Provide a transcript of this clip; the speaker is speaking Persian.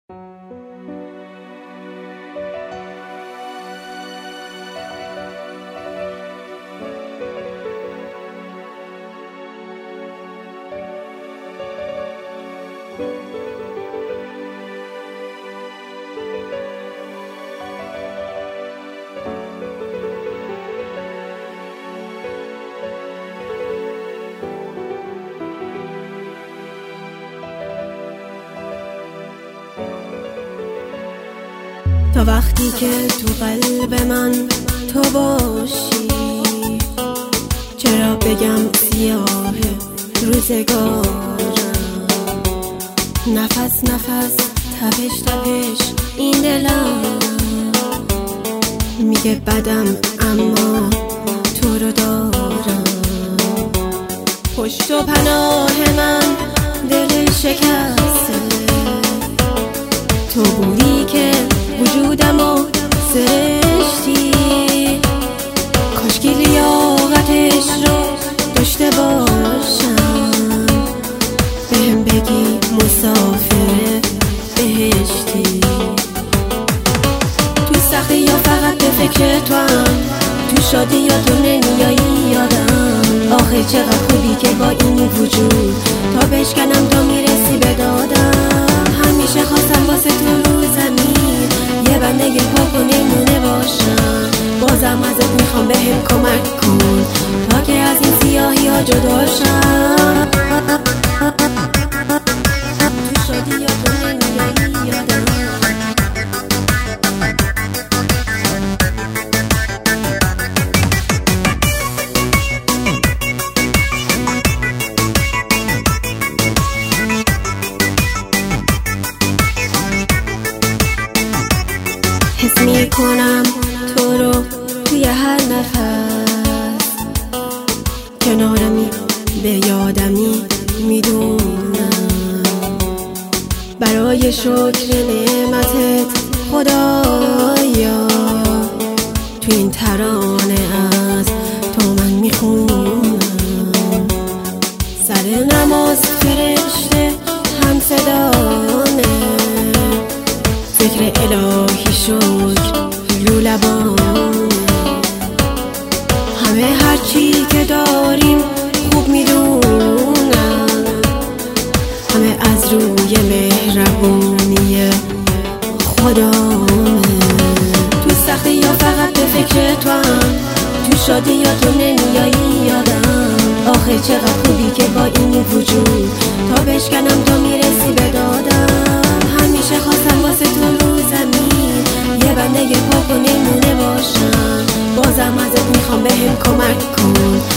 تا وقتی که تو قلب من تو باشی، چرا بگم سیاه روزگارم، نفس نفس تپش تپش این دلم میگه بدم اما تو رو دارم. پشت و پناه من دل شکسته، تو بودی که وجودمو سرشتی، کاشکی لیاقتش رو داشته باشم، بهم بگی مسافر بهشتی. تو سختی یا فقط به فکر تو هم، تو شادی یا تو نمیایی یادم، آخه چقدر خوبی که با این وجود تا بشکنم تو میرسی به دادم. همیشه خواستم واسه تو رو زمین یه بنده پاک و نمونه باشم، بازم ازت میخوام بهم کمک کن تا که از این سیاهی ها جدا شم. تو شادی یا تو نمیایی یادم، حس میکنم تو رو توی هر نفس، کنارمی به یادمی میدونم، برای شکر نعمتت خدایا تو این ترانه از تو من میخونم. سر نماز فرشته هم صدانه، ذکر الهی شکر رو لبانه، همه هرچی که داریم خوب میدونم، همه از روی مهربونی خدامه. تو سختی یا فقط به فکر تو هم، تو شادی یا تو نمیایی یادم، آخه چقدر خوبی که با این وجود تا بشکنم تو میرسی به دادم. همیشه خواستم واسه تو رو زمین یه بنده پاک و نمونه باشم، بازم ازت میخوام بهم کمک کن